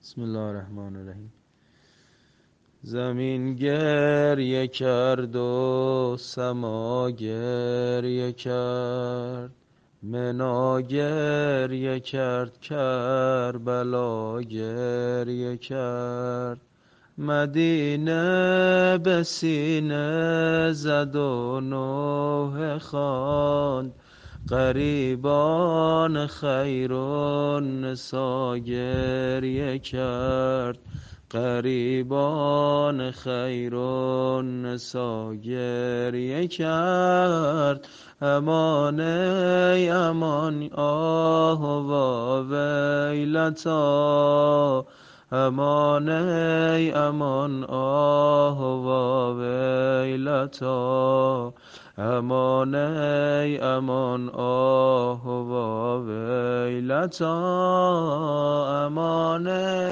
بسم الله الرحمن الرحیم. زمین گریه کرد و سما گریه کرد، منا گریه کرد، کربلا گریه کرد. مدینه به سینه زد و نوحه خواند، غریبان خیرالنسا گریه کرد. غریبان خیرالنسا گریه کرد. امان ای امان آه و ویلتا، امان ای امان آه و ویلتا، امان ای امان آه و ویلتا، امان